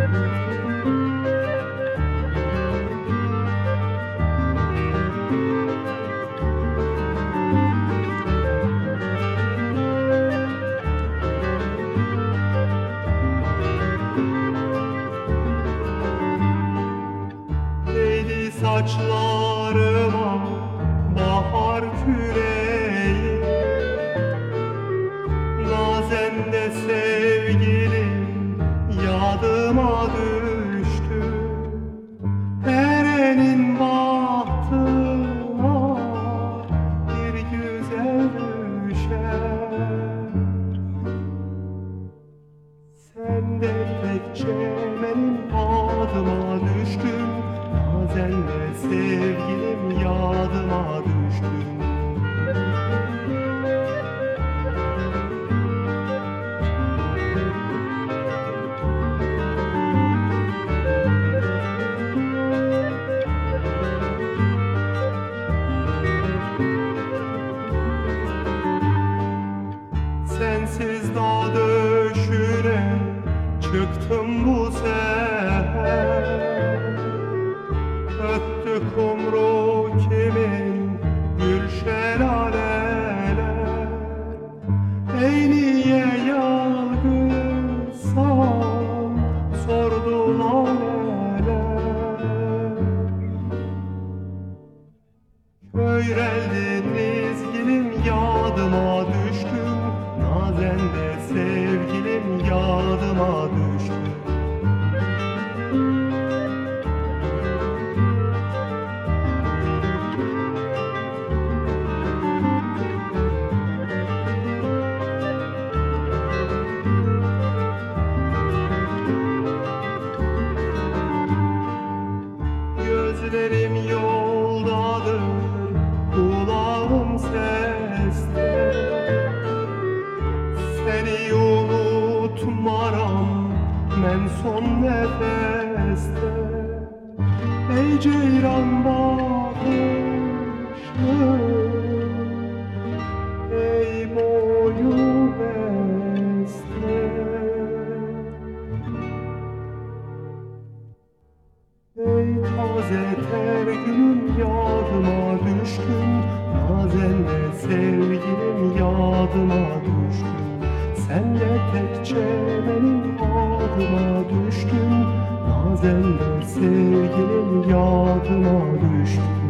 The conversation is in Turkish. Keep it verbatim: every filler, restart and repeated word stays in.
Saçlarıma bahar küreği, nazen de sevgilim yadıma düştü. Erenin bahtına bir güzel düşer. Sen de tekçe benim adıma düştün, nazenle sevgilim yadıma düştün. Sensiz dağ döşüne çıktım bu sefer. Öttü kumru kimin gül şelaleler. Ey niye yalgızsan sordu laleler. Köyreldi nizgilim yadıma düştün, nazen de sevgilim yadıma düştün. Gözlerim yoldadır, kulağım seste. Seni unutmaram men son nefeste. Ey ceyran bakışlı, ey boyu beste. Ey taze ter gülüm yadıma düştün, nazenle sevgilim yadıma düştün. Sen de tekçe benim adıma düştün, nazenle sevgilim yadıma düştün.